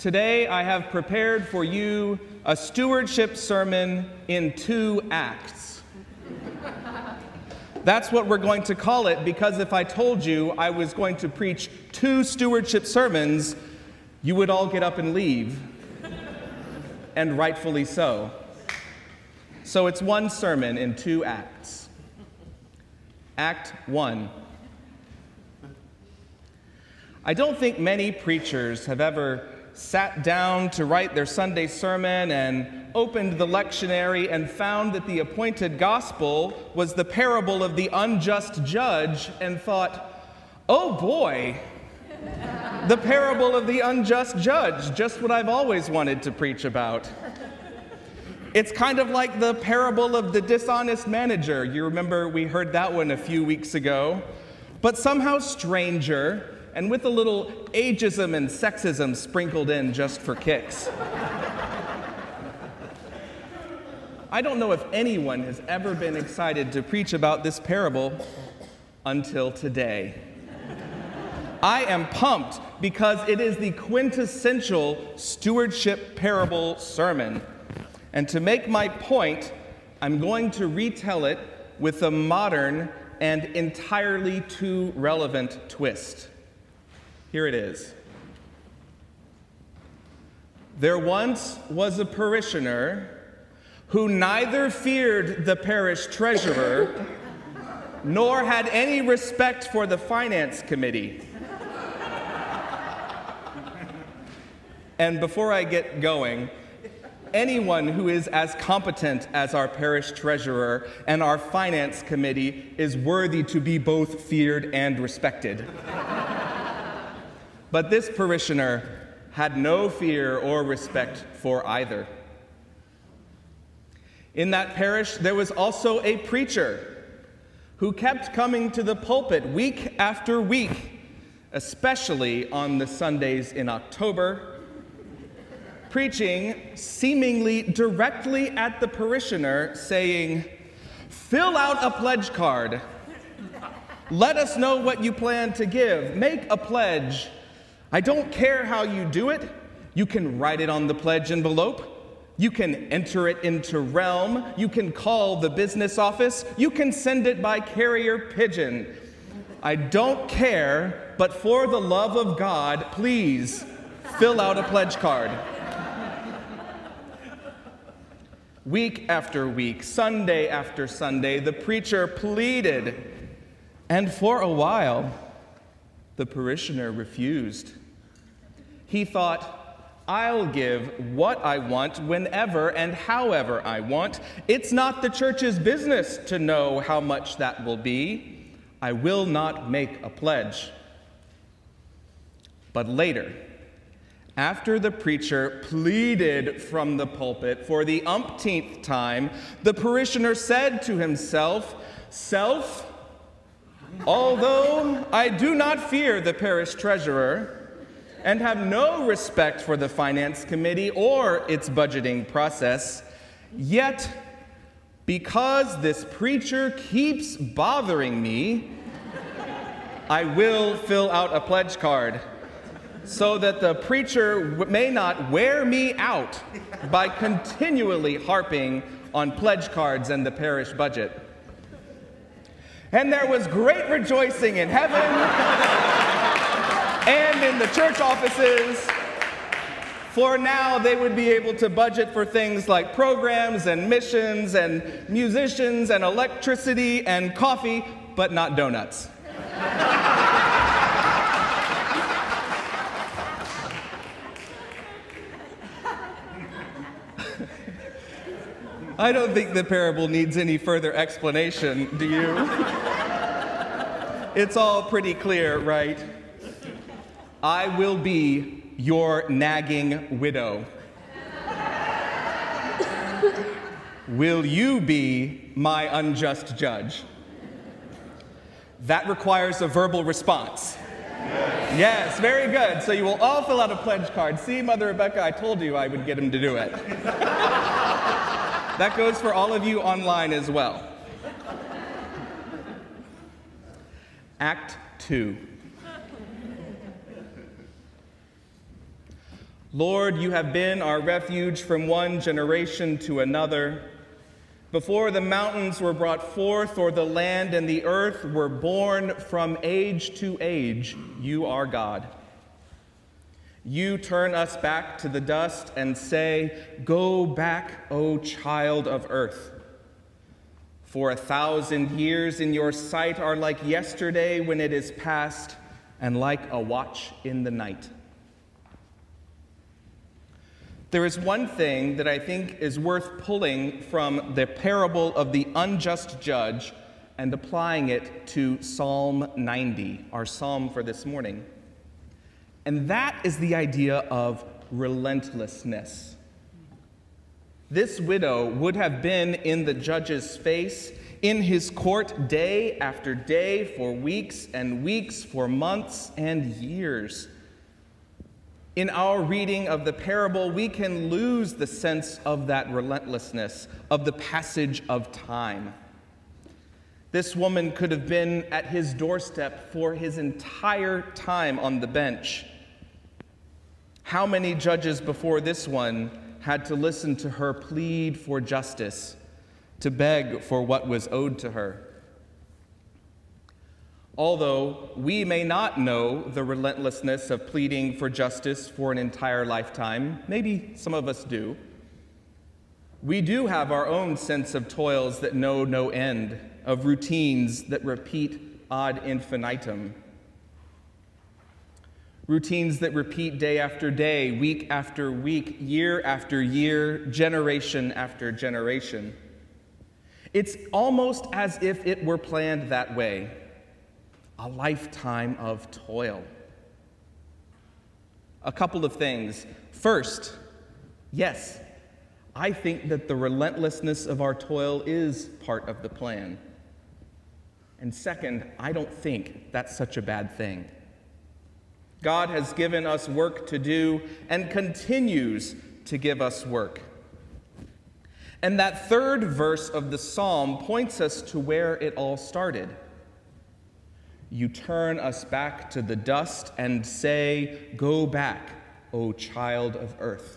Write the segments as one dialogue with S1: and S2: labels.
S1: Today I have prepared for you a stewardship sermon in 2 acts. That's what we're going to call it, because if I told you I was going to preach 2 stewardship sermons, you would all get up and leave, and rightfully so. So it's 1 sermon in 2 acts. Act 1. I don't think many preachers have ever sat down to write their Sunday sermon and opened the lectionary and found that the appointed gospel was the parable of the unjust judge and thought, oh boy, the parable of the unjust judge, just what I've always wanted to preach about. It's kind of like the parable of the dishonest manager. You remember we heard that one a few weeks ago, but somehow stranger, and with a little ageism and sexism sprinkled in just for kicks. I don't know if anyone has ever been excited to preach about this parable until today. I am pumped because it is the quintessential stewardship parable sermon. And to make my point, I'm going to retell it with a modern and entirely too relevant twist. Here it is. There once was a parishioner who neither feared the parish treasurer nor had any respect for the finance committee. And before I get going, anyone who is as competent as our parish treasurer and our finance committee is worthy to be both feared and respected. But this parishioner had no fear or respect for either. In that parish, there was also a preacher who kept coming to the pulpit week after week, especially on the Sundays in October, preaching seemingly directly at the parishioner, saying, "Fill out a pledge card. Let us know what you plan to give. Make a pledge. I don't care how you do it. You can write it on the pledge envelope. You can enter it into Realm. You can call the business office. You can send it by carrier pigeon. I don't care, but for the love of God, please fill out a pledge card." Week after week, Sunday after Sunday, the preacher pleaded, and for a while, the parishioner refused. He thought, I'll give what I want whenever and however I want. It's not the church's business to know how much that will be. I will not make a pledge. But later, after the preacher pleaded from the pulpit for the umpteenth time, the parishioner said to himself, "Self, although I do not fear the parish treasurer and have no respect for the finance committee or its budgeting process, yet because this preacher keeps bothering me, I will fill out a pledge card so that the preacher may not wear me out by continually harping on pledge cards and the parish budget." And there was great rejoicing in heaven and in the church offices, for now they would be able to budget for things like programs and missions and musicians and electricity and coffee, but not donuts. I don't think the parable needs any further explanation, do you? It's all pretty clear, right? I will be your nagging widow. Will you be my unjust judge? That requires a verbal response. Yes, very good. So you will all fill out a pledge card. See, Mother Rebecca, I told you I would get him to do it. That goes for all of you online as well. Act 2. Lord, you have been our refuge from one generation to another. Before the mountains were brought forth, or the land and the earth were born, from age to age, you are God. You turn us back to the dust and say, "Go back, O child of earth." For 1,000 years in your sight are like yesterday when it is past, and like a watch in the night. There is one thing that I think is worth pulling from the parable of the unjust judge and applying it to Psalm 90, our psalm for this morning. And that is the idea of relentlessness. This widow would have been in the judge's face, in his court day after day, for weeks and weeks, for months and years. In our reading of the parable, we can lose the sense of that relentlessness, of the passage of time. This woman could have been at his doorstep for his entire time on the bench. How many judges before this one had to listen to her plead for justice, to beg for what was owed to her? Although we may not know the relentlessness of pleading for justice for an entire lifetime, maybe some of us do, we do have our own sense of toils that know no end, of routines that repeat ad infinitum. Routines that repeat day after day, week after week, year after year, generation after generation. It's almost as if it were planned that way. A lifetime of toil. A couple of things. First, yes, I think that the relentlessness of our toil is part of the plan. And second, I don't think that's such a bad thing. God has given us work to do and continues to give us work. And that third verse of the psalm points us to where it all started. You turn us back to the dust and say, "Go back, O child of earth."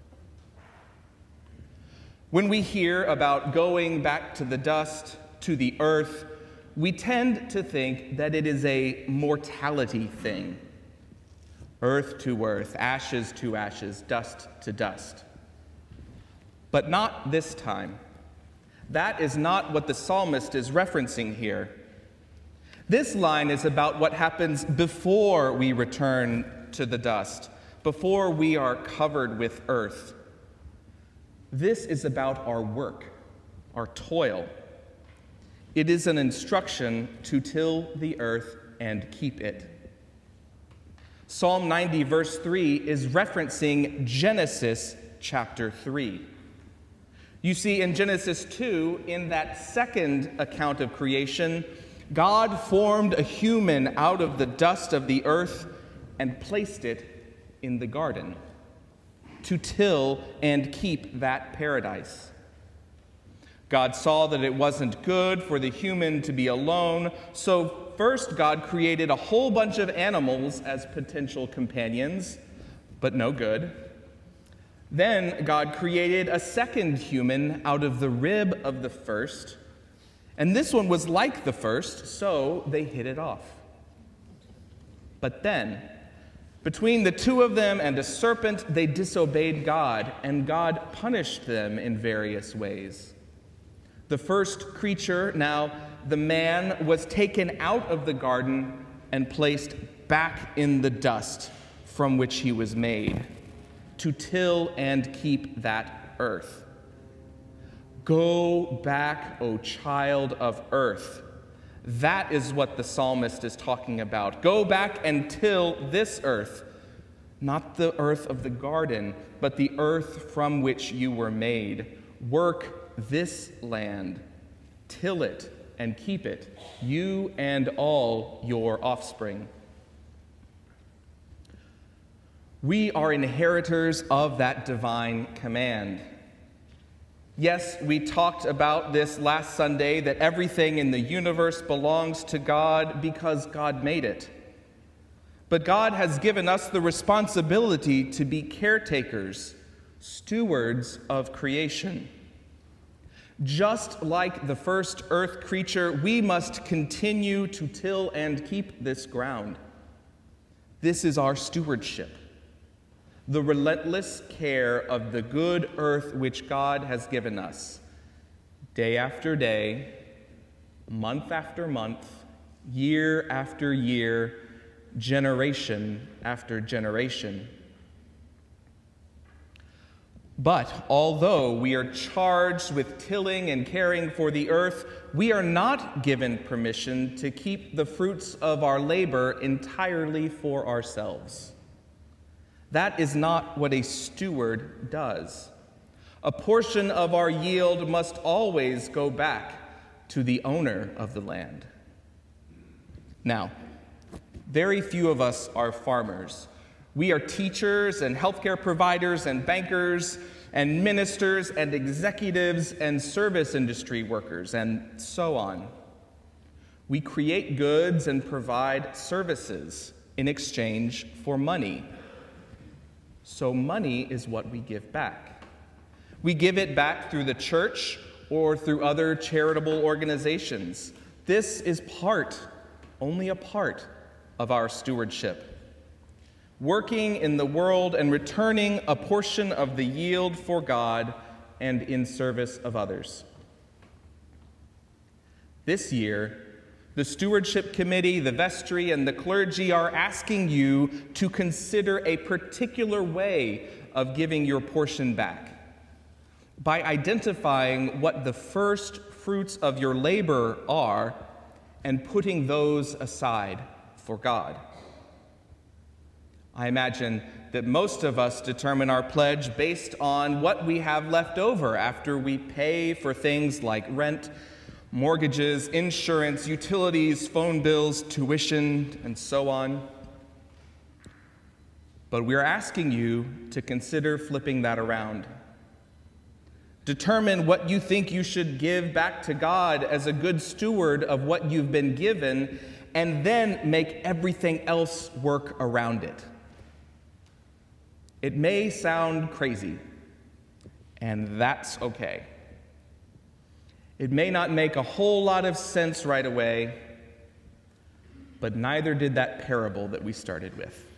S1: When we hear about going back to the dust, to the earth, we tend to think that it is a mortality thing. Earth to earth, ashes to ashes, dust to dust. But not this time. That is not what the psalmist is referencing here. This line is about what happens before we return to the dust, before we are covered with earth. This is about our work, our toil. It is an instruction to till the earth and keep it. Psalm 90, verse 3, is referencing Genesis chapter 3. You see, in Genesis 2, in that second account of creation, God formed a human out of the dust of the earth and placed it in the garden to till and keep that paradise. God saw that it wasn't good for the human to be alone, so first God created a whole bunch of animals as potential companions, but no good. Then God created a second human out of the rib of the first, and this one was like the first, so they hit it off. But then, between the two of them and a serpent, they disobeyed God, and God punished them in various ways. The first creature, now the man, was taken out of the garden and placed back in the dust from which he was made, to till and keep that earth. Go back, O child of earth. That is what the psalmist is talking about. Go back and till this earth, not the earth of the garden, but the earth from which you were made. Work this land, till it and keep it, you and all your offspring. We are inheritors of that divine command. Yes, we talked about this last Sunday, that everything in the universe belongs to God because God made it. but God has given us the responsibility to be caretakers, stewards of creation. Just like the first earth creature, we must continue to till and keep this ground. This is our stewardship, the relentless care of the good earth which God has given us, day after day, month after month, year after year, generation after generation. But although we are charged with tilling and caring for the earth, we are not given permission to keep the fruits of our labor entirely for ourselves. That is not what a steward does. A portion of our yield must always go back to the owner of the land. Now, very few of us are farmers. We are teachers and healthcare providers and bankers and ministers and executives and service industry workers and so on. We create goods and provide services in exchange for money. So money is what we give back. We give it back through the church or through other charitable organizations. This is only a part of our stewardship. Working in the world and returning a portion of the yield for God and in service of others. This year, the Stewardship Committee, the vestry, and the clergy are asking you to consider a particular way of giving your portion back by identifying what the first fruits of your labor are and putting those aside for God. I imagine that most of us determine our pledge based on what we have left over after we pay for things like rent, mortgages, insurance, utilities, phone bills, tuition, and so on. But we're asking you to consider flipping that around. Determine what you think you should give back to God as a good steward of what you've been given, and then make everything else work around it. It may sound crazy, and that's okay. It may not make a whole lot of sense right away, but neither did that parable that we started with.